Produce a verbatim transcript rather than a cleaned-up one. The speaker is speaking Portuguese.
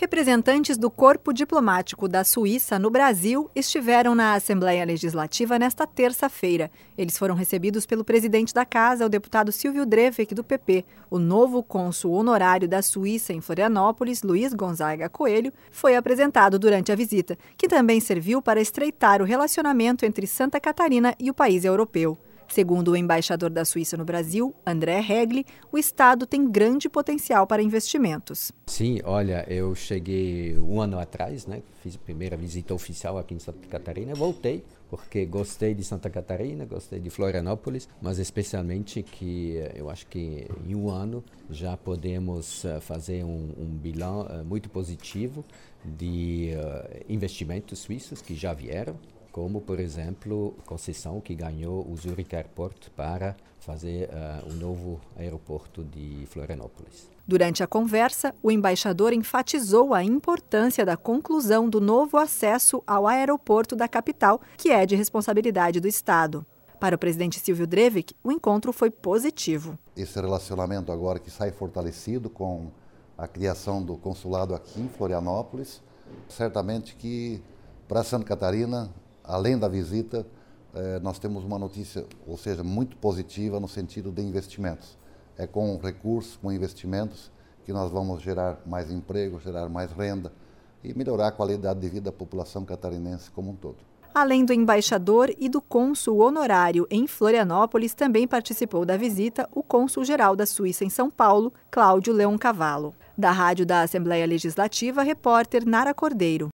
Representantes do Corpo Diplomático da Suíça no Brasil estiveram na Assembleia Legislativa nesta terça-feira. Eles foram recebidos pelo presidente da Casa, o deputado Silvio Drevek, do P P. O novo cônsul honorário da Suíça em Florianópolis, Luiz Gonzaga Coelho, foi apresentado durante a visita, que também serviu para estreitar o relacionamento entre Santa Catarina e o país europeu. Segundo o embaixador da Suíça no Brasil, André Regli, o Estado tem grande potencial para investimentos. Sim, olha, eu cheguei um ano atrás, né? Fiz a primeira visita oficial aqui em Santa Catarina, voltei porque gostei de Santa Catarina, gostei de Florianópolis, mas especialmente que eu acho que em um ano já podemos fazer um, um bilhão muito positivo de uh, investimentos suíços que já vieram, como, por exemplo, a concessão que ganhou o Zurich Airport para fazer uh, o novo aeroporto de Florianópolis. Durante a conversa, o embaixador enfatizou a importância da conclusão do novo acesso ao aeroporto da capital, que é de responsabilidade do Estado. Para o presidente Silvio Drevek, o encontro foi positivo. Esse relacionamento agora que sai fortalecido com a criação do consulado aqui em Florianópolis, certamente que para Santa Catarina, além da visita, eh, nós temos uma notícia, ou seja, muito positiva no sentido de investimentos. É com recursos, com investimentos, que nós vamos gerar mais emprego, gerar mais renda e melhorar a qualidade de vida da população catarinense como um todo. Além do embaixador e do cônsul honorário em Florianópolis, também participou da visita o cônsul-geral da Suíça em São Paulo, Cláudio Leoncavallo. Da Rádio da Assembleia Legislativa, repórter Nara Cordeiro.